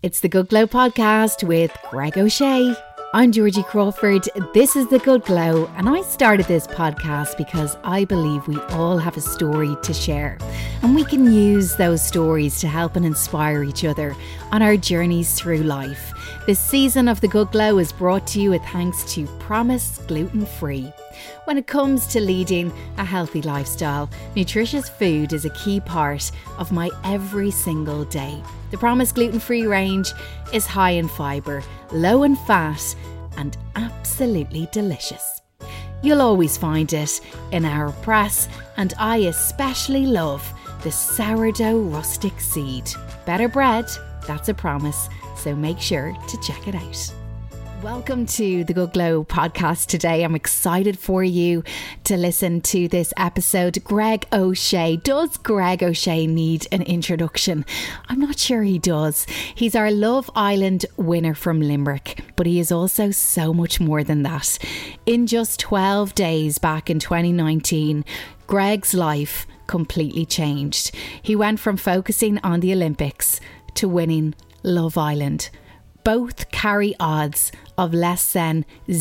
It's the Good Glow podcast with Greg O'Shea. I'm Georgie Crawford. This is the Good Glow, and I started this podcast because I believe we all have a story to share, and we can use those stories to help and inspire each other on our journeys through life. This season of the Good Glow is brought to you with thanks to Promise Gluten Free. When it comes to leading a healthy lifestyle, nutritious food is a key part of my every single day. The Promise gluten-free range is high in fibre, low in fat, and absolutely delicious. You'll always find it in our press, and I especially love the sourdough rustic seed. Better bread, that's a promise, so make sure to check it out. Welcome to the Good Glow podcast today. I'm excited for you to listen to this episode. Greg O'Shea. Does Greg O'Shea need an introduction? I'm not sure he does. He's our Love Island winner from Limerick, but he is also so much more than that. In just 12 days back in 2019, Greg's life completely changed. He went from focusing on the Olympics to winning Love Island. Both carry odds of less than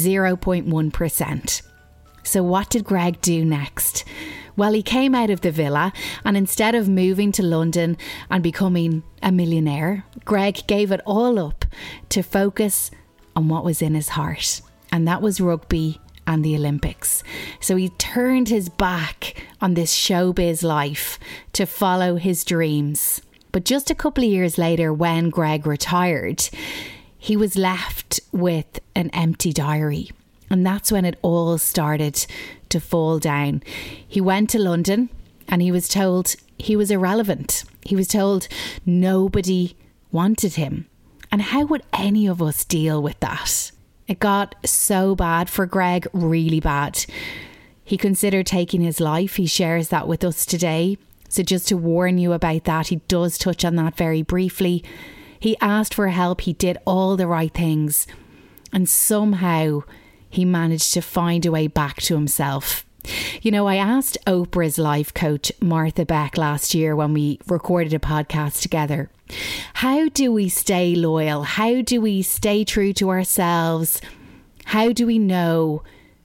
0.1%. So what did Greg do next? Well, he came out of the villa, and instead of moving to London and becoming a millionaire, Greg gave it all up to focus on what was in his heart, and that was rugby and the Olympics. So he turned his back on this showbiz life to follow his dreams. But just a couple of years later, when Greg retired, he was left with an empty diary. And that's when it all started to fall down. He went to London and he was told he was irrelevant. He was told nobody wanted him. And how would any of us deal with that? It got so bad for Greg, really bad. He considered taking his life. He shares that with us today. So just to warn you about that, he does touch on that very briefly. He asked for help. He did all the right things. And somehow he managed to find a way back to himself. You know, I asked Oprah's life coach, Martha Beck, last year when we recorded a podcast together, how do we stay loyal? How do we stay true to ourselves? How do we know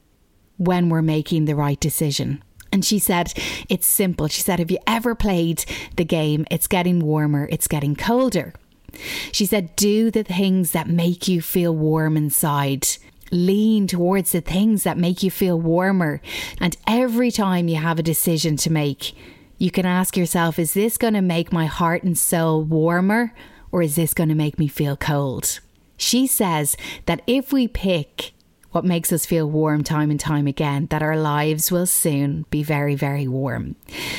when we're making the right decision? And she said, it's simple. She said, have you ever played the game? It's getting warmer. It's getting colder. She said, do the things that make you feel warm inside. Lean towards the things that make you feel warmer. And every time you have a decision to make, you can ask yourself, is this going to make my heart and soul warmer, or is this going to make me feel cold? She says that if we pick what makes us feel warm time and time again, that our lives will soon be very, very warm.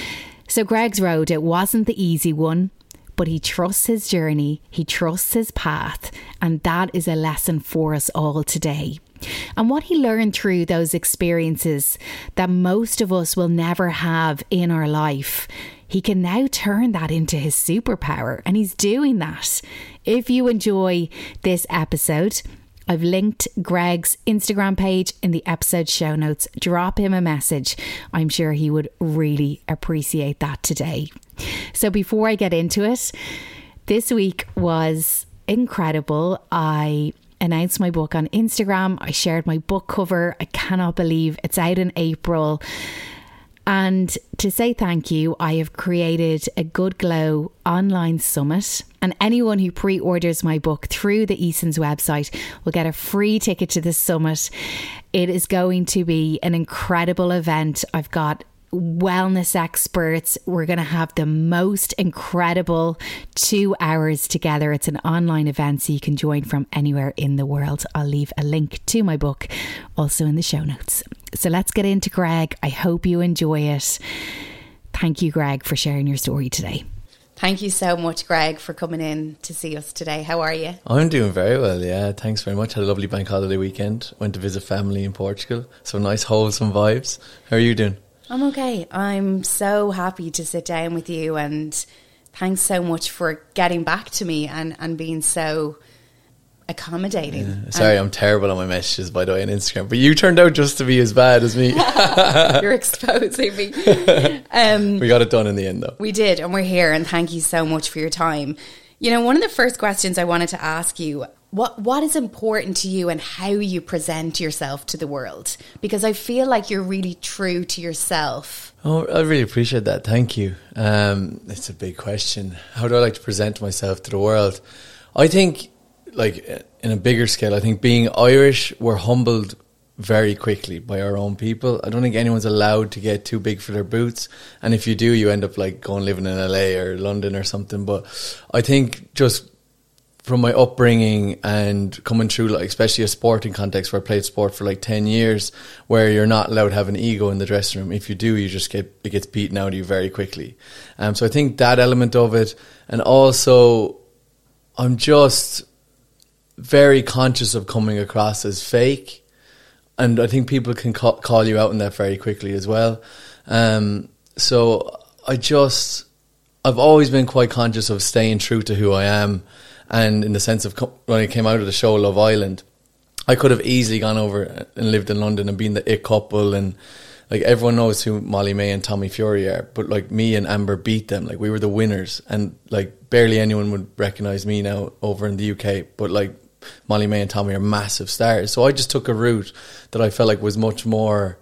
So Greg's road, it wasn't the easy one, but he trusts his journey, he trusts his path, and that is a lesson for us all today. And what he learned through those experiences that most of us will never have in our life, he can now turn that into his superpower, and he's doing that. If you enjoy this episode, I've linked Greg's Instagram page in the episode show notes. Drop him a message. I'm sure he would really appreciate that today. So before I get into it, this week was incredible. I announced my book on Instagram. I shared my book cover. I cannot believe it's out in April. And to say thank you, I have created a Good Glow online summit, and anyone who pre-orders my book through the Eason's website will get a free ticket to the summit. It is going to be an incredible event. I've got wellness experts. We're going to have the most incredible 2 hours together. It's an online event, so you can join from anywhere in the world. I'll leave a link to my book also in the show notes. So let's get into Greg. I hope you enjoy it. Thank you, Greg, for sharing your story today. Thank you so much, Greg, for coming in to see us today. How are you? I'm doing very well, yeah. Thanks very much. Had a lovely bank holiday weekend. Went to visit family in Portugal. So nice, wholesome vibes. How are you doing? I'm okay. I'm so happy to sit down with you, and thanks so much for getting back to me and being so accommodating. Yeah. Sorry, I'm terrible on my messages, by the way, on Instagram, but you turned out just to be as bad as me. You're exposing me. We got it done in the end, though. We did, and we're here, and thank you so much for your time. You know, one of the first questions I wanted to ask you, what is important to you and how you present yourself to the world? Because I feel like you're really true to yourself. Oh, I really appreciate that. Thank you. It's a big question. How do I like to present myself to the world? I think, like, in a bigger scale, I think being Irish, we're humbled very quickly by our own people. I don't think anyone's allowed to get too big for their boots. And if you do, you end up like going living in LA or London or something. But I think just from my upbringing and coming through, like, especially a sporting context where I played sport for like 10 years, where you're not allowed to have an ego in the dressing room. If you do, it gets beaten out of you very quickly. So I think that element of it, and also I'm just very conscious of coming across as fake, and I think people can call you out on that very quickly as well. So I've always been quite conscious of staying true to who I am. And in the sense of when I came out of the show Love Island, I could have easily gone over and lived in London and been the it couple, and like everyone knows who Molly May and Tommy Fury are, but like me and Amber beat them. Like we were the winners, and like barely anyone would recognise me now over in the UK, but like Molly May and Tommy are massive stars. So I just took a route that I felt like was much more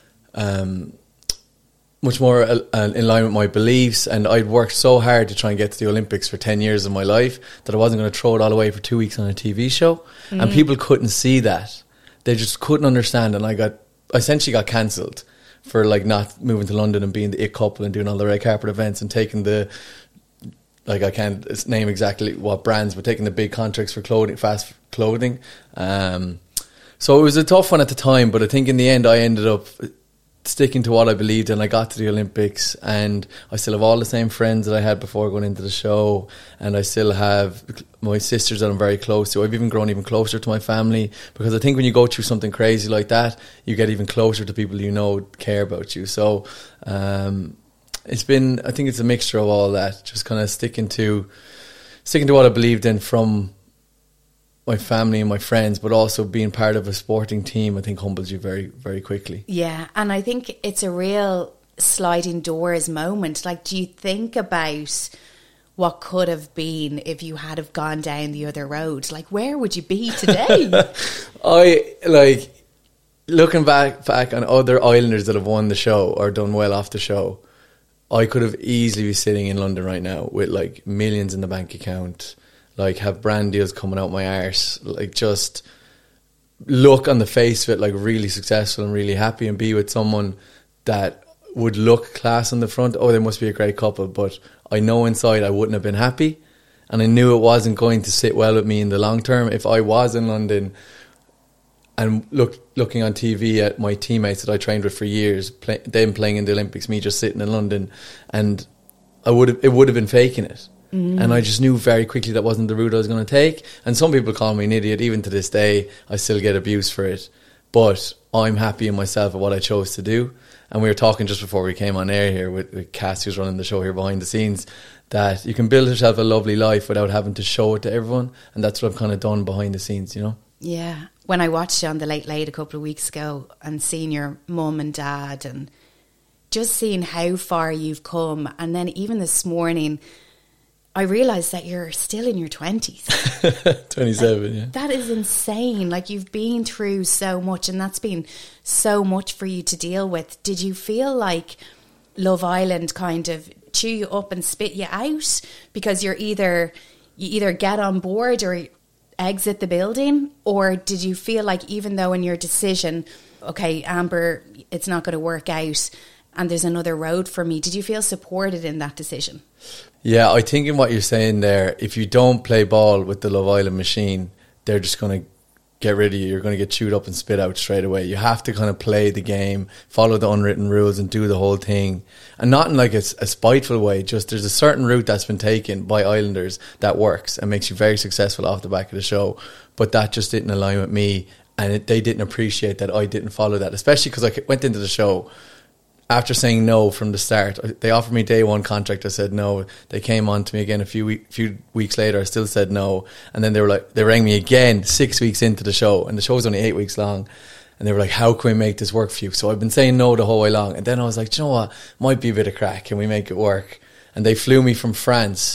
in line with my beliefs, and I'd worked so hard to try and get to the Olympics for 10 years of my life that I wasn't going to throw it all away for 2 weeks on a TV show. And people couldn't see that. They just couldn't understand, and I essentially got cancelled for like not moving to London and being the it couple and doing all the red carpet events and taking the, like, I can't name exactly what brands, but taking the big contracts for clothing, fast clothing. So it was a tough one at the time, but I think in the end I ended up sticking to what I believed in. I got to the Olympics, and I still have all the same friends that I had before going into the show, and I still have my sisters that I'm very close to. I've even grown even closer to my family, because I think when you go through something crazy like that, you get even closer to people you know care about you. So I think it's a mixture of all that, just kind of sticking to what I believed in from my family and my friends, but also being part of a sporting team, I think humbles you very, very quickly. Yeah, and I think it's a real sliding doors moment. Like, do you think about what could have been if you had have gone down the other road? Like, where would you be today? Looking back on other Islanders that have won the show or done well off the show, I could have easily be sitting in London right now with like millions in the bank account, like have brand deals coming out my arse, like just look on the face of it like really successful and really happy, and be with someone that would look class on the front. Oh, they must be a great couple, but I know inside I wouldn't have been happy, and I knew it wasn't going to sit well with me in the long term if I was in London and looking on TV at my teammates that I trained with for years, them playing in the Olympics, me just sitting in London, and it would have been faking it. And I just knew very quickly that wasn't the route I was going to take. And some people call me an idiot. Even to this day, I still get abuse for it. But I'm happy in myself at what I chose to do. And we were talking just before we came on air here with Cass, who's running the show here behind the scenes, that you can build yourself a lovely life without having to show it to everyone. And that's what I've kind of done behind the scenes, you know? Yeah. When I watched you on The Late Late a couple of weeks ago and seeing your mum and dad and just seeing how far you've come. And then even this morning, I realised that you're still in your 20s. 27, yeah. That is insane. Like, you've been through so much, and that's been so much for you to deal with. Did you feel like Love Island kind of chew you up and spit you out? Because you either get on board or exit the building? Or did you feel like, even though in your decision, okay, Amber, it's not going to work out and there's another road for me, did you feel supported in that decision? Yeah, I think in what you're saying there, if you don't play ball with the Love Island machine, they're just going to get rid of you. You're going to get chewed up and spit out straight away. You have to kind of play the game, follow the unwritten rules and do the whole thing. And not in like a spiteful way, just there's a certain route that's been taken by Islanders that works and makes you very successful off the back of the show. But that just didn't align with me, and they didn't appreciate that I didn't follow that, especially because I went into the show after saying no from the start. They offered me day one contract. I said no. They came on to me again a few weeks later. I still said no. And then they rang me again 6 weeks into the show, and the show was only 8 weeks long. And they were like, how can we make this work for you? So I've been saying no the whole way long. And then I was like, do you know what? Might be a bit of crack. Can we make it work? And they flew me from France,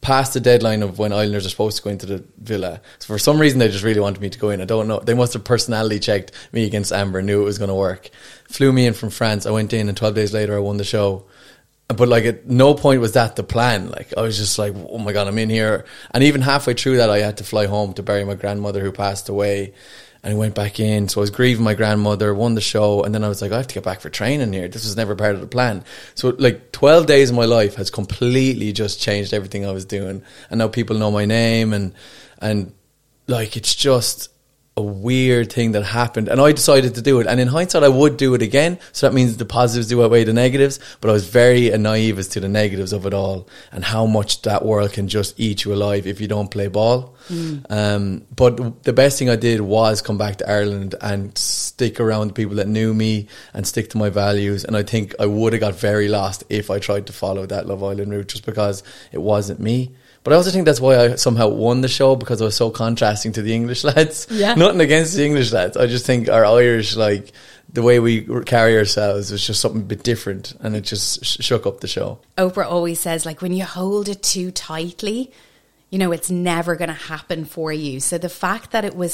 past the deadline of when Islanders are supposed to go into the villa. So for some reason, they just really wanted me to go in. I don't know. They must have personality checked me against Amber and knew it was going to work. Flew me in from France. I went in, and 12 days later, I won the show. But like, at no point was that the plan. Like, I was just like, oh my God, I'm in here. And even halfway through that, I had to fly home to bury my grandmother who passed away. And I went back in. So I was grieving my grandmother, won the show. And then I was like, I have to get back for training here. This was never part of the plan. So like 12 days of my life has completely just changed everything I was doing. And now people know my name. And like, it's just a weird thing that happened, and I decided to do it. And in hindsight, I would do it again. So that means the positives do outweigh the negatives. But I was very naive as to the negatives of it all, and how much that world can just eat you alive if you don't play ball. But the best thing I did was come back to Ireland and stick around the people that knew me and stick to my values. And I think I would have got very lost if I tried to follow that Love Island route, just because it wasn't me. But I also think that's why I somehow won the show, because I was so contrasting to the English lads. Yeah. Nothing against the English lads. I just think our Irish, like, the way we carry ourselves was just something a bit different, and it just shook up the show. Oprah always says, like, when you hold it too tightly, you know, it's never going to happen for you. So the fact that it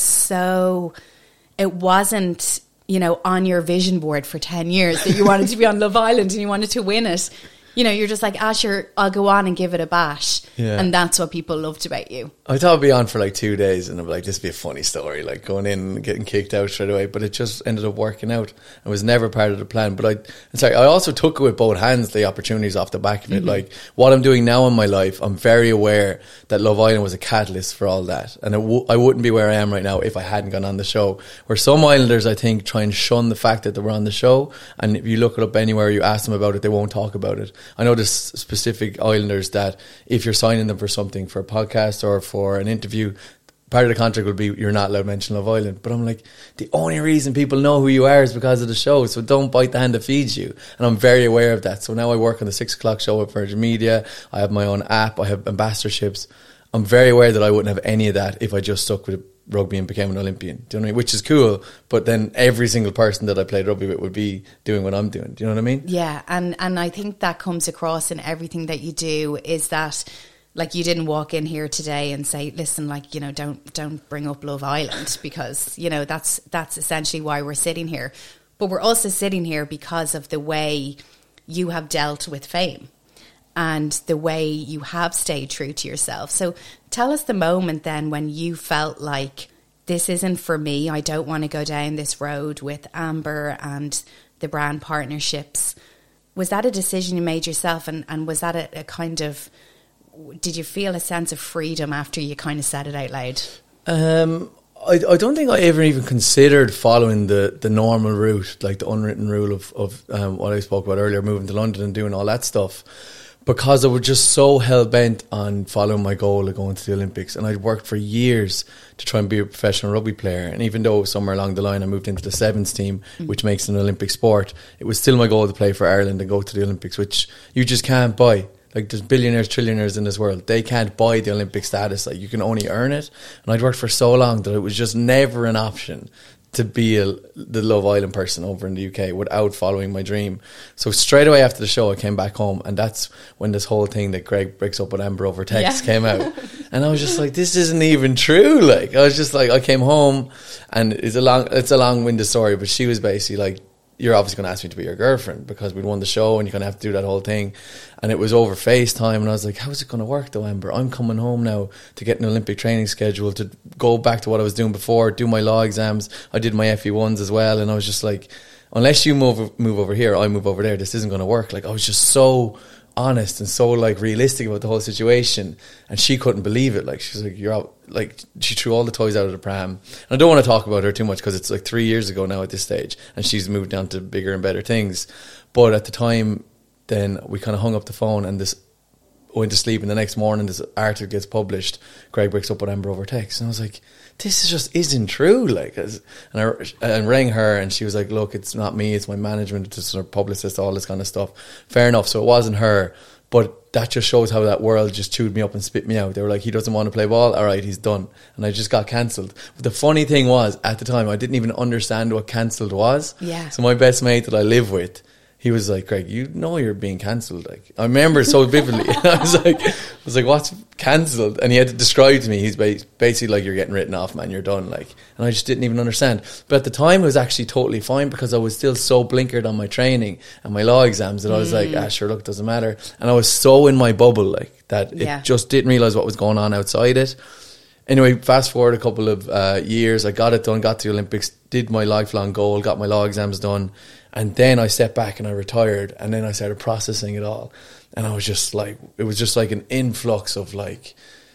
wasn't, you know, on your vision board for 10 years that you wanted to be on Love Island and you wanted to win it, you know, you're just like, sure, I'll go on and give it a bash. Yeah. And that's what people loved about you. I thought I'd be on for like 2 days, and I'd be like, this would be a funny story, like going in and getting kicked out straight away. But it just ended up working out. It was never part of the plan. But I also took it with both hands, the opportunities off the back of it. Like, what I'm doing now in my life, I'm very aware that Love Island was a catalyst for all that. And I wouldn't be where I am right now if I hadn't gone on the show. Where some Islanders, I think, try and shun the fact that they were on the show. And if you look it up anywhere, you ask them about it, they won't talk about it. I know there's specific Islanders that if you're signing them for something, for a podcast or for an interview, part of the contract will be you're not allowed to mention Love Island. But I'm like, the only reason people know who you are is because of the show. So don't bite the hand that feeds you. And I'm very aware of that. So now I work on the 6 o'clock show at Virgin Media. I have my own app. I have ambassadorships. I'm very aware that I wouldn't have any of that if I just stuck with rugby and became an Olympian. Do you know what I mean? Which is cool. But then every single person that I played rugby with would be doing what I'm doing. Do you know what I mean? Yeah. And I think that comes across in everything that you do, is that, like, you didn't walk in here today and say, listen, like, you know, don't bring up Love Island, because, you know, that's essentially why we're sitting here. But we're also sitting here because of the way you have dealt with fame and the way you have stayed true to yourself. So tell us the moment then when you felt like, this isn't for me, I don't want to go down this road with Amber and the brand partnerships. Was that a decision you made yourself, and was that a kind of, did you feel a sense of freedom after you kind of said it out loud? I don't think I ever even considered following the normal route, like the unwritten rule of what I spoke about earlier, moving to London and doing all that stuff, because I was just so hell-bent on following my goal of going to the Olympics. And I'd worked for years to try and be a professional rugby player. And even though somewhere along the line I moved into the Sevens team, which makes it an Olympic sport, it was still my goal to play for Ireland and go to the Olympics, which you just can't buy. Like, there's billionaires, trillionaires in this world. They can't buy the Olympic status. Like, you can only earn it. And I'd worked for so long that it was just never an option to be the Love Island person over in the UK without following my dream. So straight away after the show, I came back home, and that's when this whole thing that Greg breaks up with Amber over text came out. And I was just like, this isn't even true. Like, I was just like, I came home, and it's a long-winded story, but she was basically like, you're obviously going to ask me to be your girlfriend because we'd won the show and you're going to have to do that whole thing. And it was over FaceTime, and I was like, how's it going to work though, Amber? I'm coming home now to get an Olympic training schedule, to go back to what I was doing before, do my law exams. I did my FE1s as well, and I was just like, unless you move over here, I move over there, this isn't going to work. Like, I was just so honest and so like realistic about the whole situation, and she couldn't believe it. Like, she's like, you're out. Like, she threw all the toys out of the pram. And I don't want to talk about her too much because it's like 3 years ago now at this stage, and she's moved on to bigger and better things. But at the time, then we kind of hung up the phone, and this went to sleep, and the next morning this article gets published. Greg breaks up with Amber over text, and I was like, this just isn't true. Like, and I rang her, and she was like, look, it's not me, it's my management, it's her publicist, all this kind of stuff. Fair enough. So it wasn't her, but that just shows how that world just chewed me up and spit me out. They were like, he doesn't want to play ball, all right, he's done. And I just got cancelled. But the funny thing was, at the time, I didn't even understand what cancelled was. Yeah. So my best mate that I live with, he was like, Greg, you know you're being cancelled. Like, I remember so vividly. I was like, what's cancelled? And he had to describe to me, he's basically like, you're getting written off, man, you're done. Like, and I just didn't even understand. But at the time, it was actually totally fine because I was still so blinkered on my training and my law exams that I was like, sure, look, doesn't matter. And I was so in my bubble, like, that it just didn't realise what was going on outside it. Anyway, fast forward a couple of years, I got it done, got to the Olympics, did my lifelong goal, got my law exams done. And then I stepped back and I retired, and then I started processing it all. And I was just like, it was just like an influx of like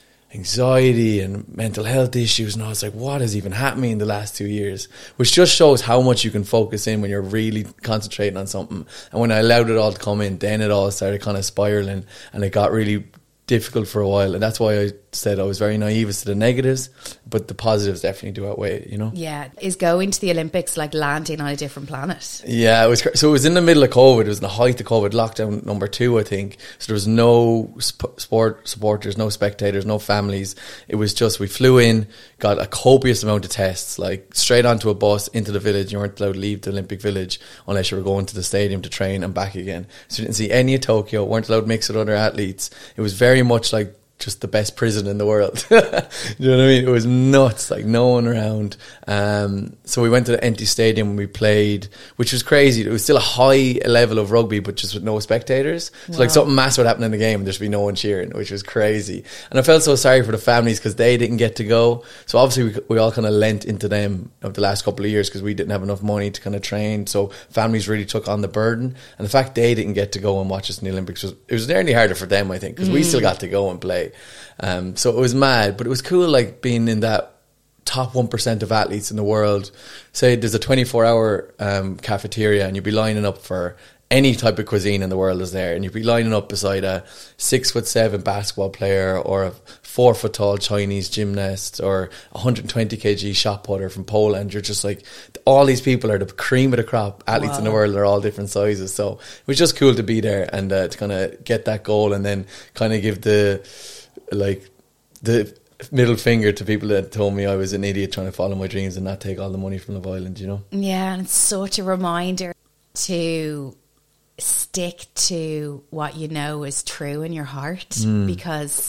anxiety and mental health issues. And I was like, what has even happened to me in the last 2 years? Which just shows how much you can focus in when you're really concentrating on something. And when I allowed it all to come in, then it all started kind of spiraling, and it got really difficult for a while. And that's why I said I was very naive as to the negatives, but the positives definitely do outweigh it, you know? Yeah. Is going to the Olympics like landing on a different planet? Yeah, it was. So it was in the middle of COVID. It was in the height of COVID, lockdown number 2, I think. So there was no supporters, no spectators, no families. It was just, we flew in, got a copious amount of tests, like straight onto a bus into the village. You weren't allowed to leave the Olympic Village unless you were going to the stadium to train and back again. So you didn't see any of Tokyo, weren't allowed to mix with other athletes. It was very much like just the best prison in the world. You know what I mean? It was nuts, like no one around. So we went to the empty stadium and we played, which was crazy. It was still a high level of rugby, but just with no spectators. So like something massive would happen in the game and there'd be no one cheering, which was crazy. And I felt so sorry for the families because they didn't get to go. So obviously we all kind of lent into them of the last couple of years because we didn't have enough money to kind of train. So families really took on the burden. And the fact they didn't get to go and watch us in the Olympics it was nearly harder for them, I think, because we still got to go and play. So it was mad, but it was cool, like being in that top 1% of athletes in the world. Say there's a 24-hour cafeteria and you'd be lining up for any type of cuisine in the world is there, and you'd be lining up beside a 6'7" basketball player or a 4 tall Chinese gymnast or 120 kg shot putter from Poland. You're just like, all these people are the cream of the crop athletes in the world. They're all different sizes. So it was just cool to be there and to kind of get that goal and then kind of give the middle finger to people that told me I was an idiot trying to follow my dreams and not take all the money from Love Island, you know? Yeah, and it's such a reminder to stick to what you know is true in your heart, because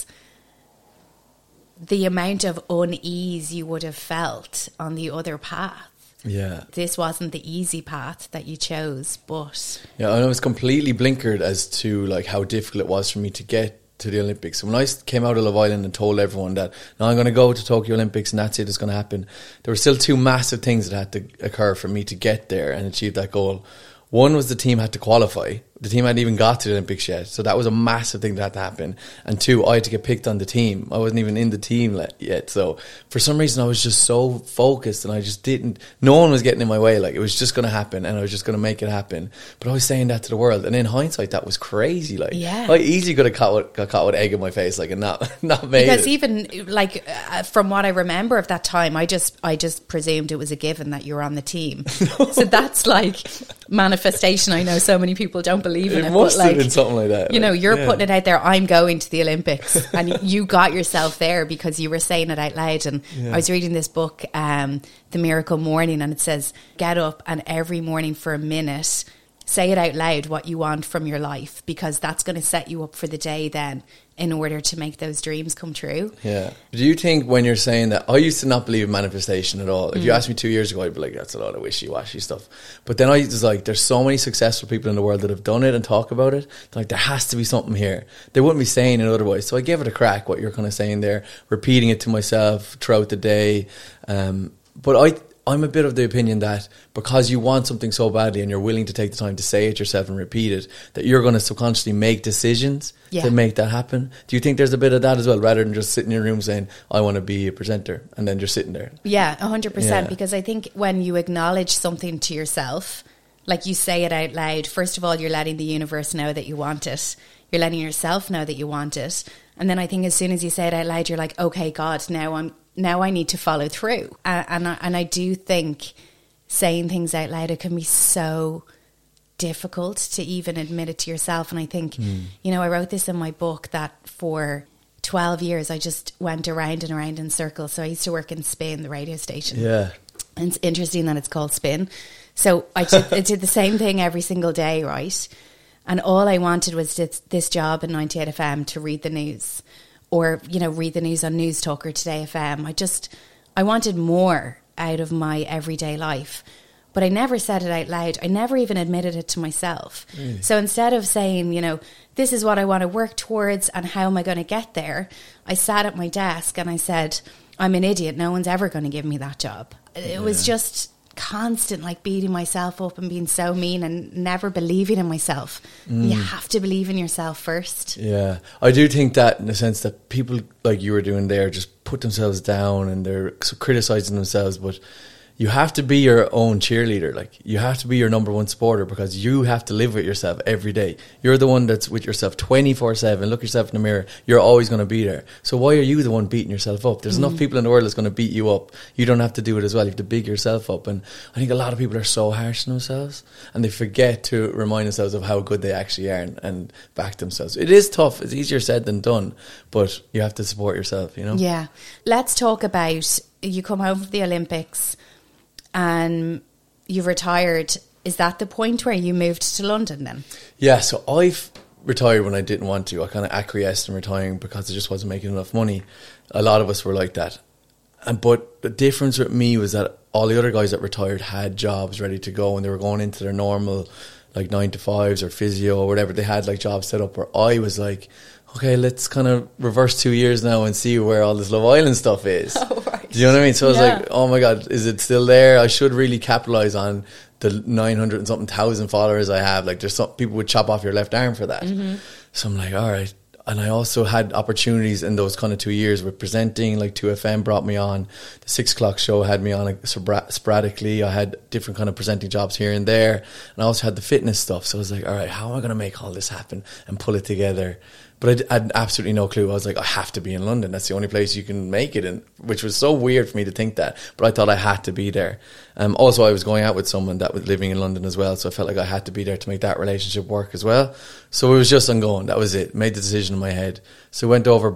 the amount of unease you would have felt on the other path. Yeah. This wasn't the easy path that you chose, but... Yeah, and I was completely blinkered as to like how difficult it was for me to get to the Olympics. So when I came out of Love Island and told everyone that now I'm going to go to Tokyo Olympics and that's it, it's going to happen, there were still 2 massive things that had to occur for me to get there and achieve that goal. One was the team had to qualify. The team hadn't even got to the Olympics yet. So that was a massive thing that had to happen. And 2, I had to get picked on the team. I wasn't even in the team yet. So for some reason, I was just so focused and I just didn't, no one was getting in my way. Like it was just going to happen and I was just going to make it happen. But I was saying that to the world. And in hindsight, that was crazy. Like I easily could have got caught with egg in my face, like, and not made because it. Even like from what I remember of that time, I just presumed it was a given that you were on the team. So that's like manifestation. I know so many people don't believe in it. It must but have been something like that. You know, you're putting it out there, I'm going to the Olympics. And you got yourself there because you were saying it out loud. And I was reading this book, The Miracle Morning, and it says, get up and every morning for a minute, say it out loud what you want from your life, because that's going to set you up for the day then in order to make those dreams come true. Yeah. Do you think when you're saying that, I used to not believe in manifestation at all. If you asked me 2 years ago, I'd be like, that's a lot of wishy-washy stuff. But then I was like, there's so many successful people in the world that have done it and talk about it. Like, there has to be something here. They wouldn't be saying it otherwise. So I gave it a crack, what you're kind of saying there, repeating it to myself throughout the day. But I'm a bit of the opinion that because you want something so badly and you're willing to take the time to say it yourself and repeat it, that you're going to subconsciously make decisions to make that happen. Do you think there's a bit of that as well, rather than just sitting in your room saying, I want to be a presenter, and then just sitting there? Yeah, 100%. Because I think when you acknowledge something to yourself, like you say it out loud, first of all, you're letting the universe know that you want it. You're letting yourself know that you want it. And then I think as soon as you say it out loud, you're like, okay, God, now I need to follow through. And I do think saying things out loud, it can be so difficult to even admit it to yourself. And I think, you know, I wrote this in my book that for 12 years, I just went around and around in circles. So I used to work in Spin, the radio station. Yeah. And it's interesting that it's called Spin. So I did the same thing every single day, right? And all I wanted was this job in 98 FM to read the news, or, you know, read the news on News Talk or Today FM. I wanted more out of my everyday life, but I never said it out loud. I never even admitted it to myself. Really? So instead of saying, you know, this is what I want to work towards and how am I going to get there, I sat at my desk and I said, I'm an idiot. No one's ever going to give me that job. It was just constant, like, beating myself up and being so mean and never believing in myself. You have to believe in yourself first. Yeah, I do think that, in the sense that people like you were doing there just put themselves down and they're criticizing themselves, but you have to be your own cheerleader. Like, you have to be your number one supporter, because you have to live with yourself every day. You're the one that's with yourself 24/7. Look yourself in the mirror. You're always going to be there. So why are you the one beating yourself up? There's enough people in the world that's going to beat you up. You don't have to do it as well. You have to big yourself up. And I think a lot of people are so harsh on themselves, and they forget to remind themselves of how good they actually are and back themselves. It is tough. It's easier said than done, but you have to support yourself, you know? Yeah. Let's talk about, you come home from the Olympics and you've retired. Is that the point where you moved to London then? Yeah, so I've retired when I didn't want to. I kind of acquiesced in retiring because I just wasn't making enough money. A lot of us were like that. But the difference with me was that all the other guys that retired had jobs ready to go, and they were going into their normal, like, 9-to-5s or physio or whatever. They had, like, jobs set up, where I was like, okay, let's kind of reverse 2 years now and see where all this Love Island stuff is. Oh, right. Do you know what I mean? So I was like, oh my God, is it still there? I should really capitalise on the 900 and something thousand followers I have. Like, there's some people would chop off your left arm for that. So I'm like, all right. And I also had opportunities in those kind of 2 years with presenting. Like, 2FM brought me on. The 6 o'clock show had me on, like, sporadically. I had different kind of presenting jobs here and there. And I also had the fitness stuff. So I was like, all right, how am I going to make all this happen and pull it together? But I had absolutely no clue. I was like, I have to be in London. That's the only place you can make it in, which was so weird for me to think that. But I thought I had to be there. Also, I was going out with someone that was living in London as well, so I felt like I had to be there to make that relationship work as well. So it was just ongoing. That was it. Made the decision in my head. So I went over,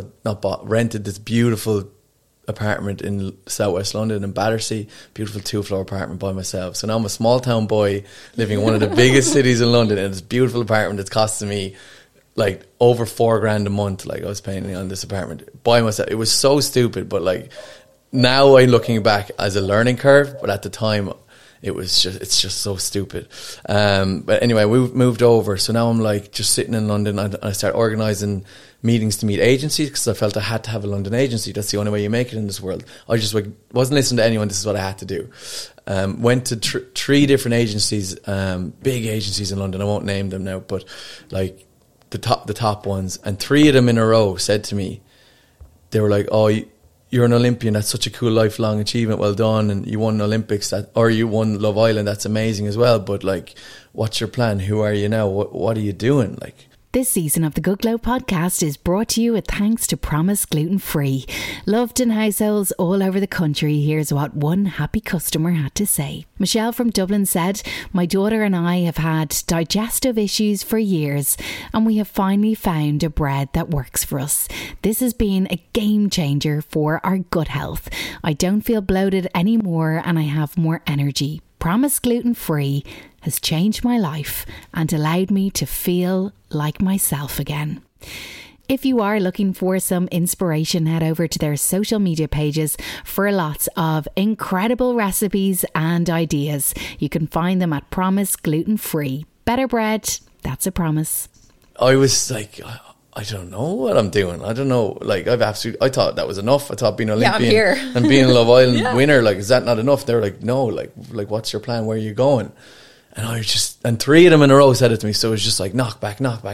rented this beautiful apartment in southwest London in Battersea, beautiful 2-floor apartment by myself. So now I'm a small town boy living in one of the biggest cities in London, in this beautiful apartment that's costing me like over $4,000 a month. Like, I was paying on this apartment by myself. It was so stupid, but like, now I'm looking back as a learning curve, but at the time it's just so stupid. But anyway, we moved over, so now I'm like just sitting in London, and I start organising meetings to meet agencies, because I felt I had to have a London agency. That's the only way you make it in this world. I just wasn't listening to anyone. This is what I had to do. Went to 3 different agencies, big agencies in London. I won't name them now, but like the top ones, and 3 of them in a row said to me, they were like, oh, you're an Olympian, that's such a cool lifelong achievement, well done, and you won Olympics, or you won Love Island, that's amazing as well, but like, what's your plan? Who are you now? What are you doing? Like, This season of the Good Glow podcast is brought to you with thanks to Promise Gluten Free. Loved in households all over the country, here's what one happy customer had to say. Michelle from Dublin said, my daughter and I have had digestive issues for years, and we have finally found a bread that works for us. This has been a game changer for our gut health. I don't feel bloated anymore, and I have more energy. Promise Gluten Free has changed my life and allowed me to feel like myself again. If you are looking for some inspiration, head over to their social media pages for lots of incredible recipes and ideas. You can find them at Promise Gluten Free. Better bread, that's a promise. I was like, I don't know what I'm doing. I don't know. Like, I thought that was enough. I thought being an Olympian and being a Love Island winner, like, is that not enough? They were like, no, like, what's your plan? Where are you going? And I and 3 of them in a row said it to me. So it was just like, knock back. And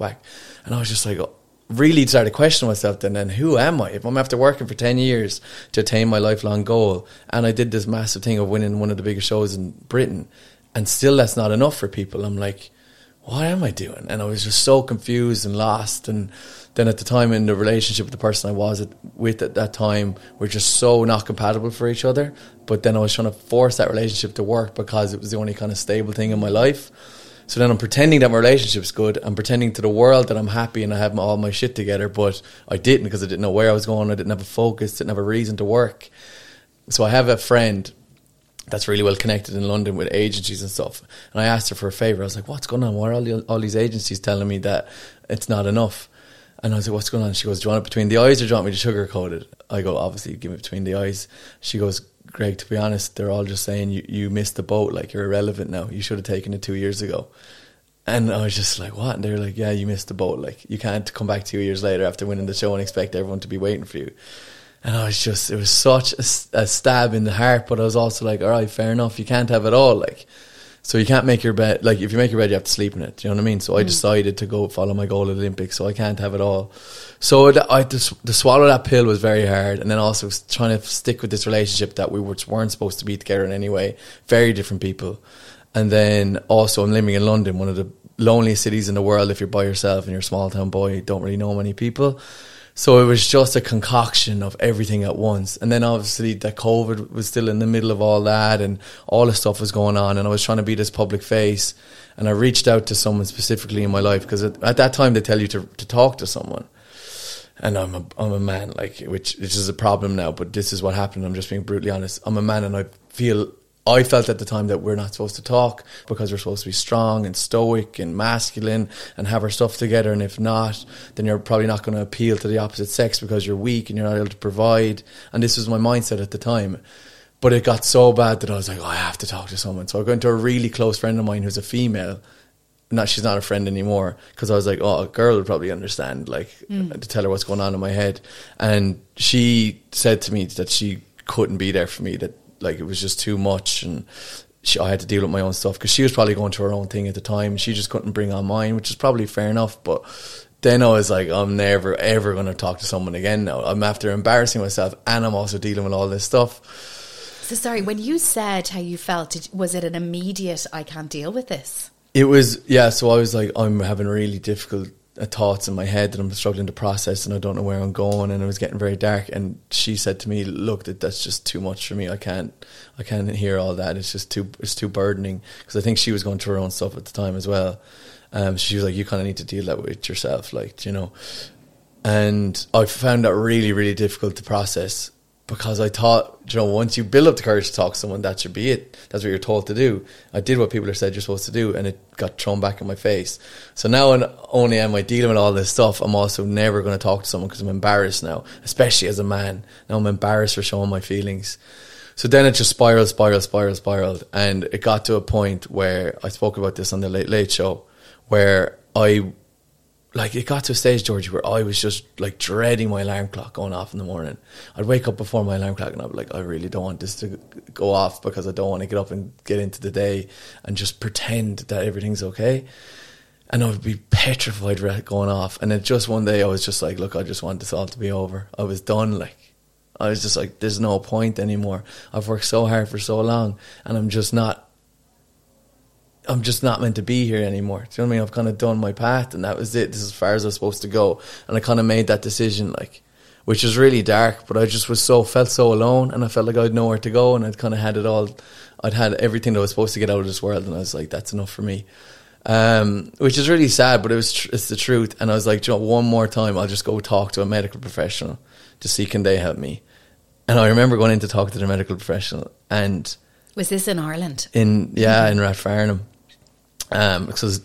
I was just like, really started questioning myself then who am I? If I'm after working for 10 years to attain my lifelong goal, and I did this massive thing of winning one of the biggest shows in Britain, and still that's not enough for people, I'm like, what am I doing? And I was just so confused and lost. And then at the time, in the relationship with the person I was with at that time, we're just so not compatible for each other. But then I was trying to force that relationship to work because it was the only kind of stable thing in my life. So then I'm pretending that my relationship's good. I'm pretending to the world that I'm happy and I have all my shit together. But I didn't, because I didn't know where I was going. I didn't have a focus, didn't have a reason to work. So I have a friend that's really well connected in London with agencies and stuff. And I asked her for a favour. I was like, what's going on? Why are all these agencies telling me that it's not enough? And I was like, what's going on? She goes, do you want it between the eyes or do you want me to sugarcoat it? I go, obviously, give it between the eyes. She goes, Greg, to be honest, they're all just saying you missed the boat. Like, you're irrelevant now. You should have taken it 2 years ago. And I was just like, what? And they were like, yeah, you missed the boat. Like, you can't come back 2 years later after winning the show and expect everyone to be waiting for you. And I was just, it was such a stab in the heart, but I was also like, all right, fair enough. You can't have it all. Like, so you can't make your bed. Like, if you make your bed, you have to sleep in it. Do you know what I mean? So I decided to go follow my goal at Olympics, so I can't have it all. So to swallow that pill was very hard. And then also trying to stick with this relationship that we weren't supposed to be together in any way. Very different people. And then also I'm living in London, one of the loneliest cities in the world. If you're by yourself and you're a small town boy, you don't really know many people. So it was just a concoction of everything at once. And then obviously that COVID was still in the middle of all that and all the stuff was going on, and I was trying to be this public face. And I reached out to someone specifically in my life because at that time they tell you to talk to someone. And I'm a man, like, which is a problem now, but this is what happened. I'm just being brutally honest. I'm a man, and I felt at the time that we're not supposed to talk because we're supposed to be strong and stoic and masculine and have our stuff together. And if not, then you're probably not going to appeal to the opposite sex because you're weak and you're not able to provide. And this was my mindset at the time. But it got so bad that I was like, oh, I have to talk to someone. So I went to a really close friend of mine who's a female. She's not a friend anymore, because I was like, oh, a girl would probably understand, like, to tell her what's going on in my head. And she said to me that she couldn't be there for me, that like it was just too much, and I had to deal with my own stuff because she was probably going through her own thing at the time and she just couldn't bring on mine, which is probably fair enough. But then I was like, I'm never ever going to talk to someone again now. I'm after embarrassing myself and I'm also dealing with all this stuff. So sorry, when you said how you felt, was it an immediate, I can't deal with this? It was, yeah. So I was like, I'm having really difficult thoughts in my head that I'm struggling to process, and I don't know where I'm going, and it was getting very dark. And she said to me, look, that's just too much for me. I can't hear all that. It's too burdening, because I think she was going through her own stuff at the time as well. She was like, you kind of need to deal that with yourself, like, you know. And I found that really, really difficult to process, because I thought, you know, once you build up the courage to talk to someone, that should be it. That's what you're told to do. I did what people have said you're supposed to do, and it got thrown back in my face. So now, not only am I dealing with all this stuff, I'm also never going to talk to someone because I'm embarrassed now, especially as a man. Now I'm embarrassed for showing my feelings. So then it just spiraled. And it got to a point where I spoke about this on the Late Late Show, where it got to a stage, Georgie, where I was just like dreading my alarm clock going off in the morning. I'd wake up before my alarm clock and I'd be like, I really don't want this to go off, because I don't want to get up and get into the day and just pretend that everything's okay. And I would be petrified going off. And then just one day I was just like, look, I just want this all to be over. I was done. Like, I was just like, there's no point anymore. I've worked so hard for so long, and I'm just not meant to be here anymore. Do you know what I mean? I've kind of done my path, and that was it. This is as far as I was supposed to go. And I kind of made that decision, like, which was really dark, but I just felt so alone, and I felt like I had nowhere to go, and I'd kind of had it all. I'd had everything that I was supposed to get out of this world, and I was like, that's enough for me. Which is really sad, but it's the truth. And I was like, you know, one more time, I'll just go talk to a medical professional to see can they help me. And I remember going in to talk to the medical professional, and was this in Ireland? In Rathfarnham. Because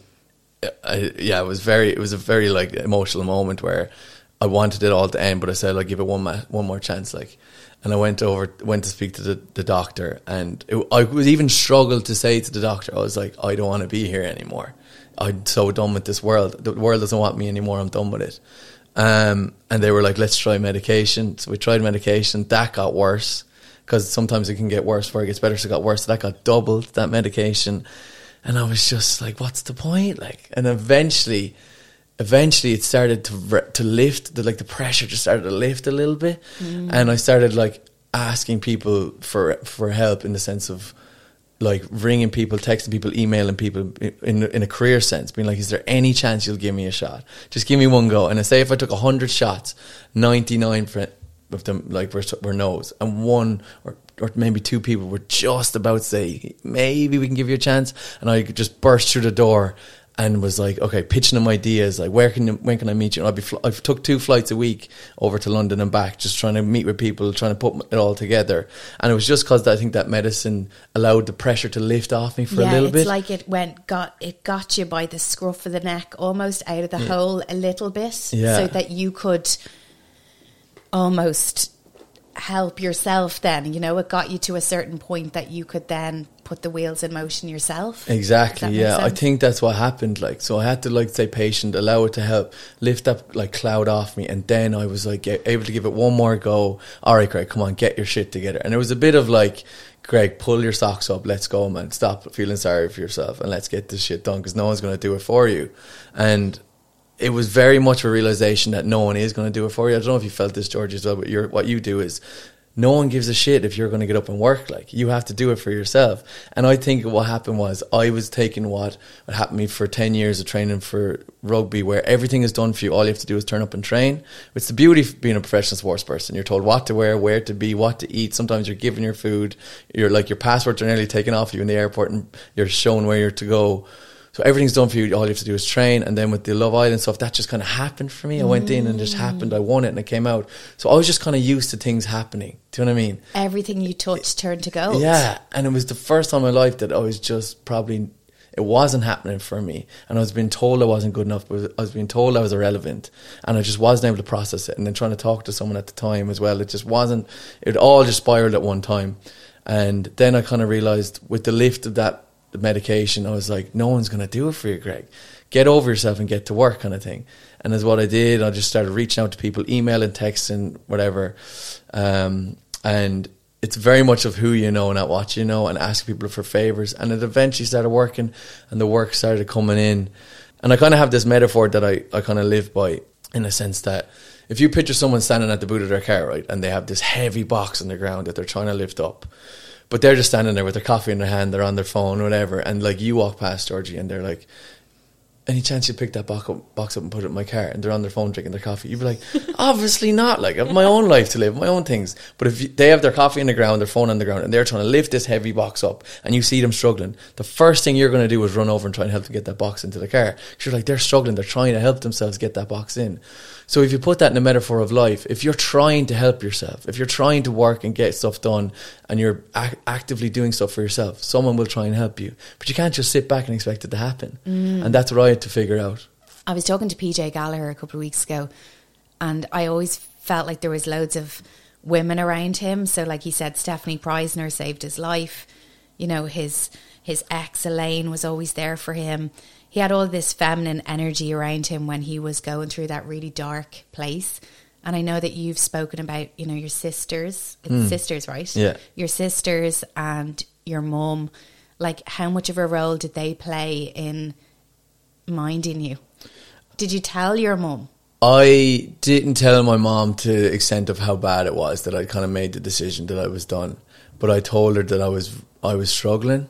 it was a very like emotional moment where I wanted it all to end, but I said I'll give it one more chance, like. And I went to speak to the doctor, and I was even struggled to say to the doctor, I was like, I don't want to be here anymore. I'm so done with this world. The world doesn't want me anymore. I'm done with it. And they were like, let's try medication. So we tried medication. That got worse, because sometimes it can get worse before it gets better. So it got worse. So that got doubled, that medication. And I was just like, what's the point? Like, and eventually it started to lift. The pressure just started to lift a little bit. And I started like asking people for help, in the sense of like ringing people, texting people, emailing people in a career sense, being like, is there any chance you'll give me a shot? Just give me one go. And I say if I took 100 shots, 99 of them like were no's, and one or maybe two people were just about to say, maybe we can give you a chance. And I could just burst through the door and was like, okay, pitching them ideas, like when can I meet you? And I took 2 flights a week over to London and back, just trying to meet with people, trying to put it all together. And it was just because I think that medicine allowed the pressure to lift off me for a little bit. It's like it got you by the scruff of the neck, almost out of the hole a little bit, so that you could almost help yourself then, it got you to a certain point that you could then put the wheels in motion yourself. Exactly, yeah. I think that's what happened. Like, so I had to stay patient, allow it to help lift that cloud off me, and then I was able to give it one more go. All right, Greg, come on, get your shit together. And it was a bit of Greg, pull your socks up, let's go, man. Stop feeling sorry for yourself and let's get this shit done, because no one's going to do it for you. And it was very much a realization that no one is going to do it for you. I don't know if you felt this, Georgie, as well, but what you do is no one gives a shit if you're going to get up and work. You have to do it for yourself. And I think what happened was I was taking what happened to me for 10 years of training for rugby, where everything is done for you. All you have to do is turn up and train. It's the beauty of being a professional sports person. You're told what to wear, where to be, what to eat. Sometimes you're given your food. Your passports are nearly taken off you in the airport and you're shown where you're to go. So everything's done for you. All you have to do is train. And then with the Love Island stuff, that just kind of happened for me. I went in and it just happened. I won it and it came out. So I was just kind of used to things happening. Do you know what I mean? Everything you touched turned to gold. Yeah. And it was the first time in my life that I was just it wasn't happening for me. And I was being told I wasn't good enough, but I was being told I was irrelevant. And I just wasn't able to process it. And then trying to talk to someone at the time as well, it all just spiraled at one time. And then I kind of realised with the lift of the medication, I was like, no one's going to do it for you, Greg. Get over yourself and get to work, kind of thing. And that's what I did. I just started reaching out to people, emailing, texting, whatever. And it's very much of who you know, not what you know, and asking people for favours. And it eventually started working, and the work started coming in. And I kind of have this metaphor that I kind of live by, in a sense that if you picture someone standing at the boot of their car, right, and they have this heavy box on the ground that they're trying to lift up, but they're just standing there with their coffee in their hand, they're on their phone, whatever, and you walk past, Georgie, and they're like, any chance you pick that box up and put it in my car? And they're on their phone drinking their coffee. You'd be like, obviously not. I have my own life to live, my own things. But if they have their coffee on the ground, their phone on the ground, and they're trying to lift this heavy box up, and you see them struggling, the first thing you're going to do is run over and try and help them get that box into the car. Because you're like, they're struggling, they're trying to help themselves get that box in. So if you put that in a metaphor of life, if you're trying to help yourself, if you're trying to work and get stuff done, and you're actively doing stuff for yourself, someone will try and help you. But you can't just sit back and expect it to happen. And that's what I had to figure out. I was talking to PJ Gallagher a couple of weeks ago, and I always felt like there was loads of women around him. So he said, Stephanie Preisner saved his life. His ex Elaine was always there for him. He had all this feminine energy around him when he was going through that really dark place. And I know that you've spoken about, your sisters. It's sisters, right? Yeah. Your sisters and your mum. How much of a role did they play in minding you? Did you tell your mum? I didn't tell my mom to the extent of how bad it was, that I kind of made the decision that I was done. But I told her that I was struggling.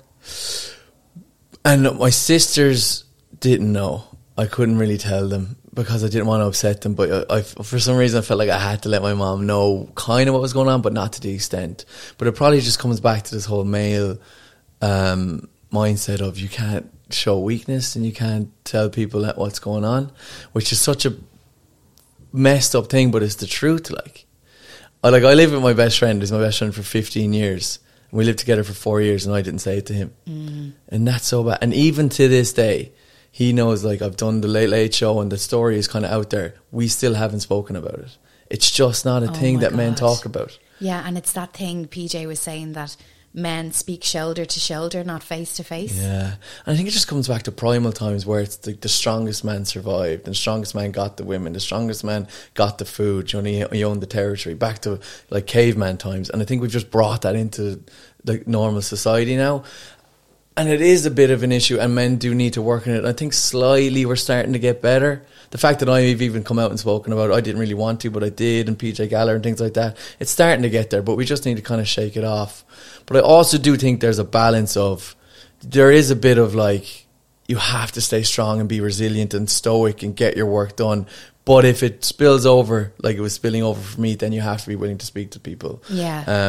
And my sisters didn't know. I couldn't really tell them because I didn't want to upset them. But I for some reason, I felt like I had to let my mom know kind of what was going on, but not to the extent. But it probably just comes back to this whole male mindset of you can't show weakness and you can't tell people what's going on, which is such a messed up thing, but it's the truth. I live with my best friend. He's my best friend for 15 years. And we lived together for 4 years, and I didn't say it to him. And that's so bad. And even to this day, he knows, I've done the Late Late Show and the story is kind of out there. We still haven't spoken about it. It's just not a thing that men talk about. Yeah, and it's that thing PJ was saying, that men speak shoulder to shoulder, not face to face. Yeah. And I think it just comes back to primal times where it's the strongest man survived, and the strongest man got the women, the strongest man got the food, he owned the territory, back to caveman times. And I think we've just brought that into normal society now. And it is a bit of an issue, and men do need to work on it. I think slightly we're starting to get better. The fact that I've even come out and spoken about it, I didn't really want to, but I did, and PJ Gallagher and things like that, it's starting to get there, but we just need to kind of shake it off. But I also do think there's a balance of, there is a bit of you have to stay strong and be resilient and stoic and get your work done. But if it spills over, like it was spilling over for me, then you have to be willing to speak to people. Yeah.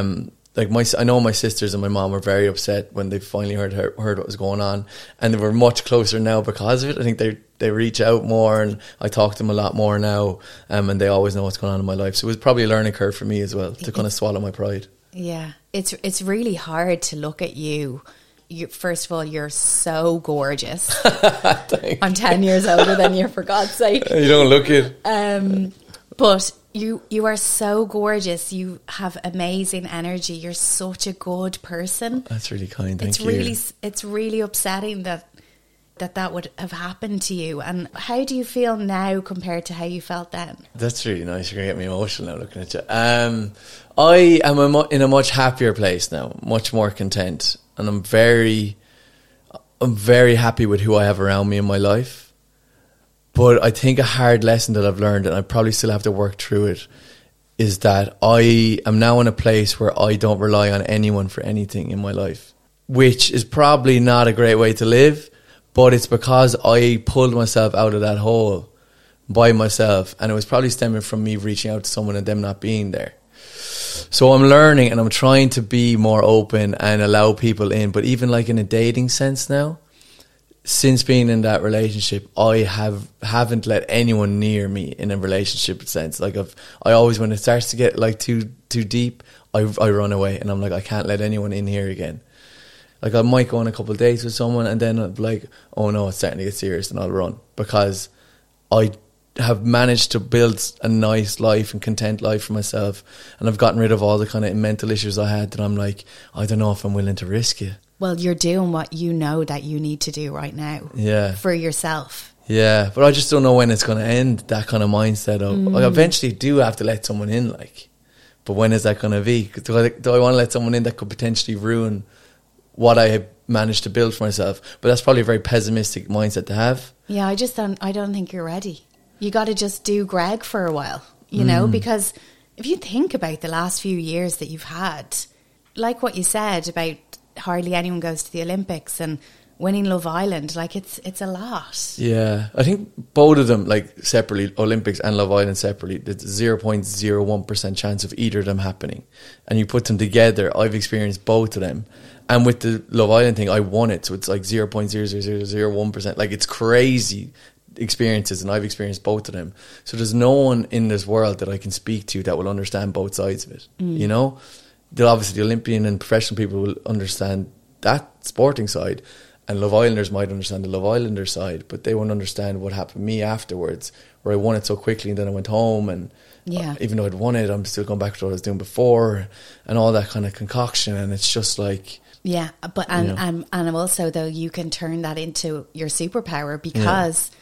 like I know my sisters and my mom were very upset when they finally heard what was going on, and they were much closer now because of it. I think they reach out more, and I talk to them a lot more now, and they always know what's going on in my life. So it was probably a learning curve for me as well to kind of swallow my pride. Yeah, it's really hard to look at you. First of all, you're so gorgeous. I'm 10 years older than you, for God's sake. You don't look it. But you are so gorgeous. You have amazing energy. You're such a good person. That's really kind. Thank you. It's really upsetting that would have happened to you. And how do you feel now compared to how you felt then? That's really nice. You're going to get me emotional now looking at you. I am in a much happier place now, much more content. And I'm very happy with who I have around me in my life. But I think a hard lesson that I've learned, and I probably still have to work through it, is that I am now in a place where I don't rely on anyone for anything in my life, which is probably not a great way to live, but it's because I pulled myself out of that hole by myself, and it was probably stemming from me reaching out to someone and them not being there. So I'm learning and I'm trying to be more open and allow people in, but even like in a dating sense now, since being in that relationship, I haven't let anyone near me in a relationship sense. Like I always, when it starts to get like too deep, I run away, and I'm like, I can't let anyone in here again. Like I might go on a couple of dates with someone, and then I'm like, oh no, it's starting to get serious, and I'll run, because I have managed to build a nice life and content life for myself, and I've gotten rid of all the kind of mental issues I had that I'm like, I don't know if I'm willing to risk it. Well, you're doing what you know that you need to do right now. Yeah. For yourself. Yeah, but I just don't know when it's going to end, that kind of mindset of, I eventually do have to let someone in, like, but when is that going to be? Do I want to let someone in that could potentially ruin what I have managed to build for myself? But that's probably a very pessimistic mindset to have. Yeah, I don't think you're ready. You got to just do Greg for a while, you know, because if you think about the last few years that you've had, like what you said about hardly anyone goes to the Olympics and winning Love Island, like it's a lot. Yeah, I think both of them, like separately, Olympics and Love Island separately, there's 0.01% chance of either of them happening, and you put them together. I've experienced both of them, and with the Love Island thing, I won it, so it's like 0.0001%. like, it's crazy experiences, and I've experienced both of them. So there's no one in this world that I can speak to that will understand both sides of it. You know, obviously the Olympian and professional people will understand that sporting side, and Love Islanders might understand the Love Islander side, but they won't understand what happened to me afterwards, where I won it so quickly and then I went home, and even though I'd won it, I'm still going back to what I was doing before, and all that kind of concoction, and it's just like... Yeah, but and also, though, you can turn that into your superpower, because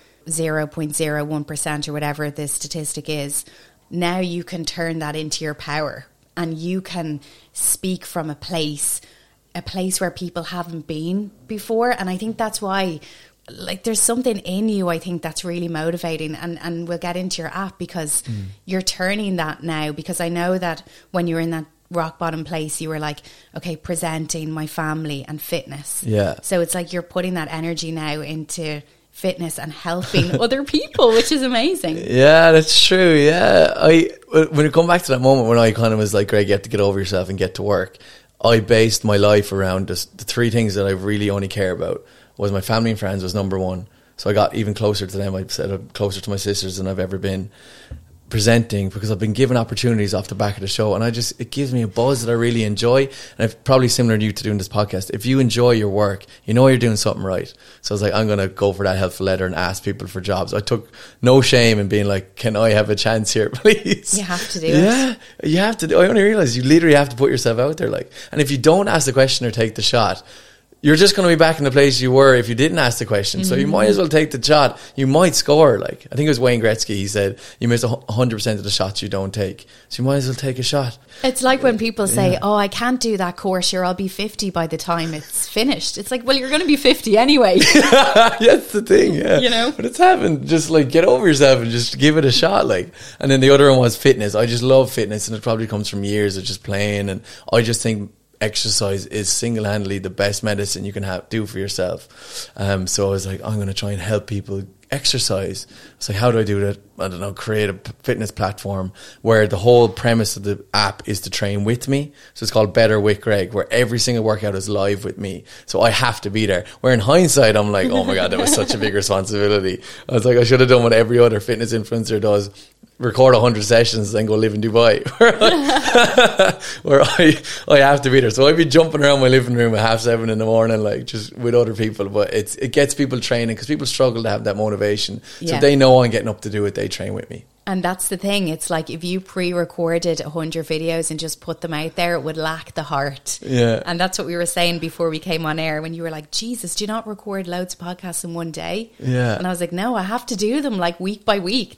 0.01% or whatever the statistic is, now you can turn that into your power. And you can speak from a place where people haven't been before. And I think that's why, like, there's something in you, I think, that's really motivating. And we'll get into your app, because you're turning that now. Because I know that when you were in that rock bottom place, you were like, okay, presenting, my family and fitness. Yeah. So it's like you're putting that energy now into fitness and helping other people, which is amazing. Yeah, that's true. Yeah, when you come back to that moment when I kind of was like, Greg, you have to get over yourself and get to work, I based my life around the three things that I really only care about. Was my family and friends was number one, so I got even closer to them. I said I'm closer to my sisters than I've ever been. Presenting, because I've been given opportunities off the back of the show, and it gives me a buzz that I really enjoy. And it's probably similar to you to doing this podcast. If you enjoy your work, you know you're doing something right. So I was like, I'm going to go for that helpful letter and ask people for jobs. I took no shame in being like, can I have a chance here, please? You have to do it. Yeah, you have to do. I only realised you literally have to put yourself out there, like, and if you don't ask the question or take the shot, you're just going to be back in the place you were if you didn't ask the question. So you might as well take the shot. You might score. Like, I think it was Wayne Gretzky, he said, you miss 100% of the shots you don't take. So you might as well take a shot. It's like when people say, oh, I can't do that course, sure, I'll be 50 by the time it's finished. It's like, well, you're going to be 50 anyway. That's the thing, yeah. You know? But it's having, just like, get over yourself and just give it a shot. Like, and then the other one was fitness. I just love fitness, and it probably comes from years of just playing. And I just think exercise is single-handedly the best medicine you can do for yourself. So I was like, I'm going to try and help people exercise. So how do I do that? I don't know, create a fitness platform where the whole premise of the app is to train with me. So it's called Better with Greg, where every single workout is live with me. So I have to be there. Where in hindsight, I'm like, oh my God, that was such a big responsibility. I was like, I should have done what every other fitness influencer does. Record 100 sessions and then go live in Dubai. Where I have to be there. So I'd be jumping around my living room at 7:30 in the morning, like just with other people. But it gets people training because people struggle to have that motivation. So if they know I'm getting up to do it, they train with me. And that's the thing. It's like if you pre-recorded 100 videos and just put them out there, it would lack the heart. Yeah. And that's what we were saying before we came on air when you were like, Jesus, do you not record loads of podcasts in one day? Yeah. And I was like, no, I have to do them like week by week.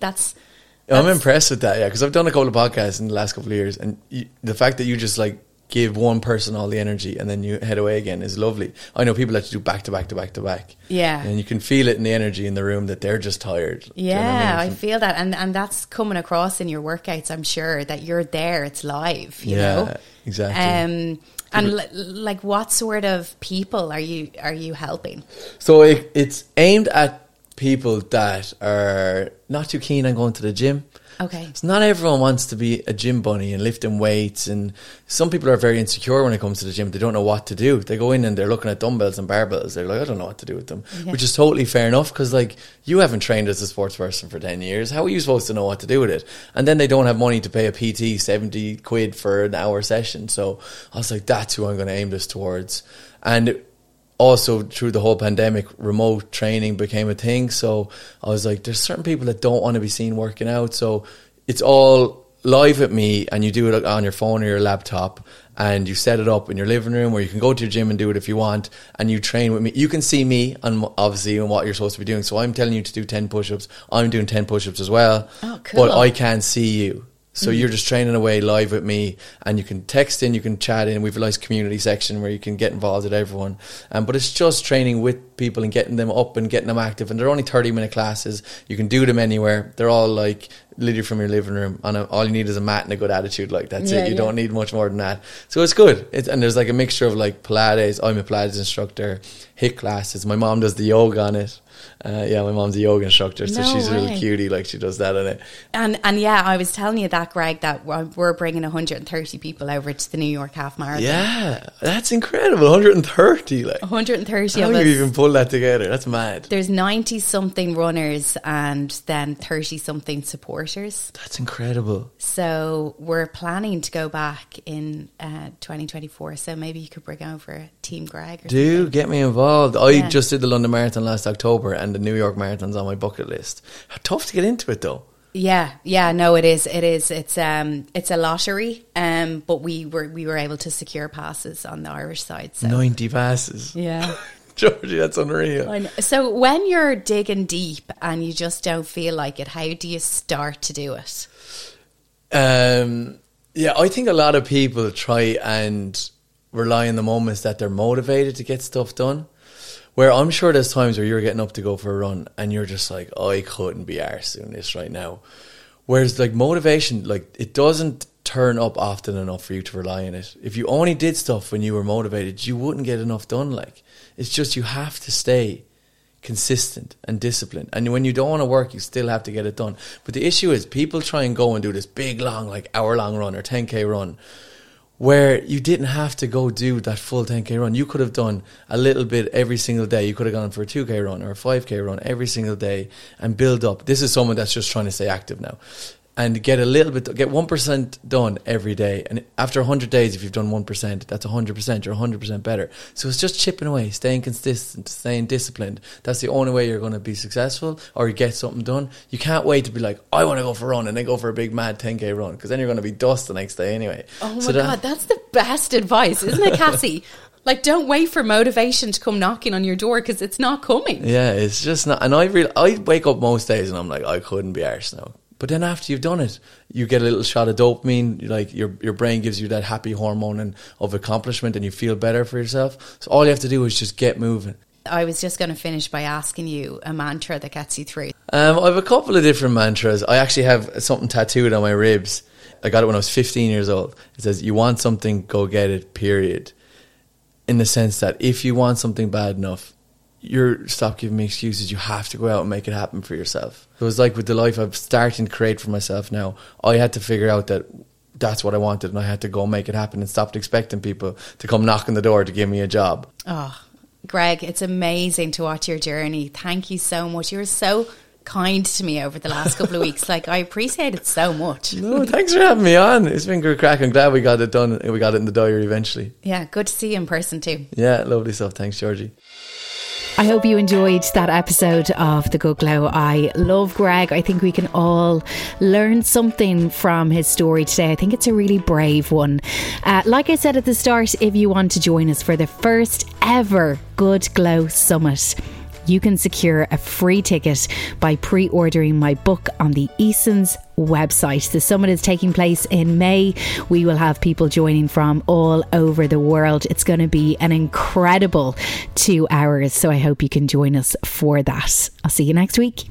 I'm impressed with that, yeah, because I've done a couple of podcasts in the last couple of years, and the fact that you just like give one person all the energy and then you head away again is lovely. I know people that do back to back to back to back. Yeah. And you can feel it in the energy in the room that they're just tired. Yeah, do you know what I mean? I feel that. And that's coming across in your workouts, I'm sure, that you're there, it's live, you know? Exactly. And like what sort of people are you helping? So it's aimed at people that are not too keen on going to the gym. Okay. So not everyone wants to be a gym bunny and lifting weights, and some people are very insecure when it comes to the gym. They don't know what to do. They go in and they're looking at dumbbells and barbells. They're like, I don't know what to do with them, which is totally fair enough, because like you haven't trained as a sports person for 10 years. How are you supposed to know what to do with it? And then they don't have money to pay a PT 70 quid for an hour session. So I was like, that's who I'm going to aim this towards. And also, through the whole pandemic, remote training became a thing. So I was like, there's certain people that don't want to be seen working out. So it's all live at me, and you do it on your phone or your laptop, and you set it up in your living room, or you can go to your gym and do it if you want, and you train with me. You can see me, and obviously, on what you're supposed to be doing. So I'm telling you to do 10 push-ups. I'm doing 10 push-ups as well. Oh, cool. But I can't see you. So you're just training away live with me, and you can text in, you can chat in. We've a nice community section where you can get involved with everyone. But it's just training with people and getting them up and getting them active. And they're only 30-minute classes. You can do them anywhere. They're all like literally from your living room. And all you need is a mat and a good attitude. Like that's it. You don't need much more than that. So it's good. And there's like a mixture of like Pilates. I'm a Pilates instructor. HIIT classes. My mom does the yoga on it. My mom's a yoga instructor, so she's a little cutie, like she does that on it. And yeah, I was telling you that, Greg, that we're bringing 130 people over to the New York Half Marathon. Yeah, that's incredible. 130, like 130 How of do us. you even pull that together? That's mad. There's 90 something runners and then 30 something supporters. That's incredible. So we're planning to go back in 2024. So maybe you could bring over Team Greg. Get me involved. I just did the London Marathon last October, and the New York Marathon's on my bucket list. Tough to get into it though. Yeah, no, it is. It's a lottery, but we were able to secure passes on the Irish side. So. 90 passes. Yeah. Georgie, that's unreal. I know. So when you're digging deep and you just don't feel like it, how do you start to do it? I think a lot of people try and rely on the moments that they're motivated to get stuff done. Where I'm sure there's times where you're getting up to go for a run and you're just like, I couldn't be arsed doing this right now. Whereas like motivation, like it doesn't turn up often enough for you to rely on it. If you only did stuff when you were motivated, you wouldn't get enough done. Like it's just, you have to stay consistent and disciplined. And when you don't want to work, you still have to get it done. But the issue is people try and go and do this big, long, like hour-long run or 10K run, where you didn't have to go do that full 10K run. You could have done a little bit every single day. You could have gone for a 2K run or a 5K run every single day and build up. This is someone that's just trying to stay active now. And get 1% done every day. And after 100 days, if you've done 1%, that's 100%. You're 100% better. So it's just chipping away, staying consistent, staying disciplined. That's the only way you're going to be successful or you get something done. You can't wait to be like, I want to go for a run and then go for a big mad 10K run, because then you're going to be dust the next day anyway. Oh my God, that's the best advice, isn't it, Cassie? Like, don't wait for motivation to come knocking on your door, because it's not coming. Yeah, it's just not. And I wake up most days and I'm like, I couldn't be arsed now. But then after you've done it, you get a little shot of dopamine. Like your brain gives you that happy hormone of accomplishment, and you feel better for yourself. So all you have to do is just get moving. I was just going to finish by asking you a mantra that gets you through. I have a couple of different mantras. I actually have something tattooed on my ribs. I got it when I was 15 years old. It says, you want something, go get it, period. In the sense that if you want something bad enough, stop giving me excuses. You have to go out and make it happen for yourself. It was like with the life I'm starting to create for myself now, I had to figure out that that's what I wanted, and I had to go and make it happen and stopped expecting people to come knock on the door to give me a job. Oh, Greg, it's amazing to watch your journey. Thank you so much. You're so kind to me over the last couple of weeks. Like, I appreciate it so much. No, thanks for having me on. It's been good crack. I'm glad we got it done. We got it in the diary eventually. Yeah, good to see you in person too. Yeah, lovely stuff. Thanks, Georgie. I hope you enjoyed that episode of The Good Glow. I love Greg. I think we can all learn something from his story today. I think it's a really brave one. Like I said at the start, if you want to join us for the first ever Good Glow Summit, you can secure a free ticket by pre-ordering my book on the Eason's website. The summit is taking place in May. We will have people joining from all over the world. It's going to be an incredible 2 hours, so I hope you can join us for that. I'll see you next week.